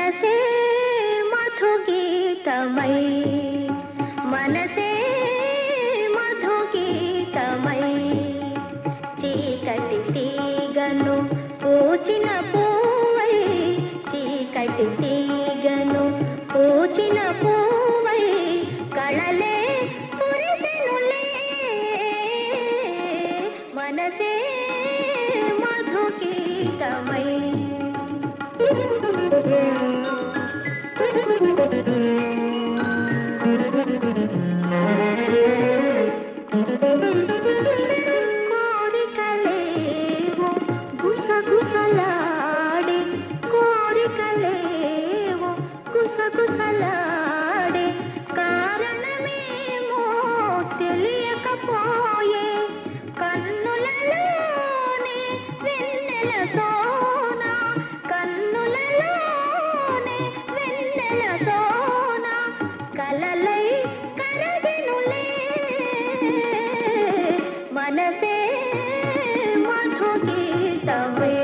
మనసే మధుగీతమై మనసే మధుగీతమై చీకటి తీగను పూచిన పూవై చీకటి తీగను పూచిన పూవై కళలే కురిసెనులే మనసే మధుగీతమై కోరికలేవో గుసగుసలాడే కోరికలేవో గుసగుసలాడే కారణమేమో తెలియకపోయే కన్నులలోనే వెన్నెల సోనా కన్నులలోనే వెన్నెల సోనా కలలై కరగినులే మనసే మధుగీతమే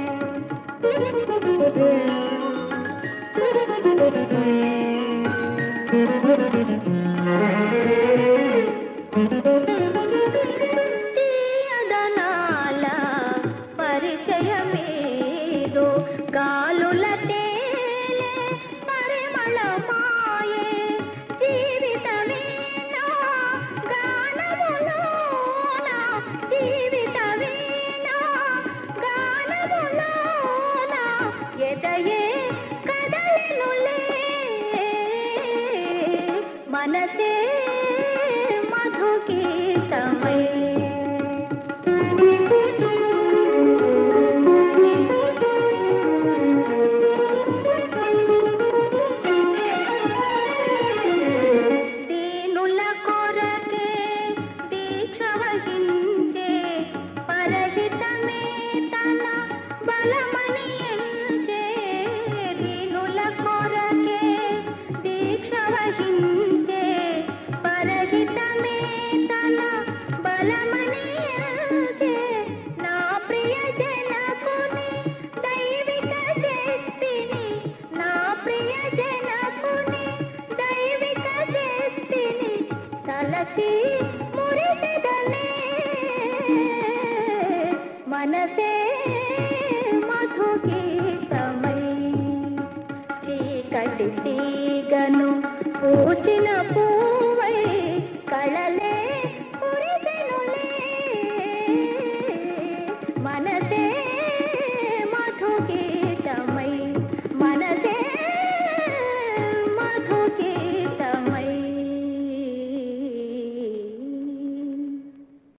తీయదనాల పరిచయమేదో గాలుల తేలే పరిమళమాయే జీవితమేనా గానములోన జీవితమేనా గానములోన ఎదయే కదలెనులే మనసే మధుగీతమై దీనుల కొరకే దీక్ష వహించే పరహితమే తన బలమని ఎంచే దీనుల కొరకే దీక్ష వహించే పరహితమే తన బలమని ఎంచే నా ప్రియ జనకుని దైవిక శక్తిని నా ప్రియ జనకుని దైవిక శక్తిని తలసి మురిసెదనే మనసే మధుగీతమై చీకటి తీగను పూచిన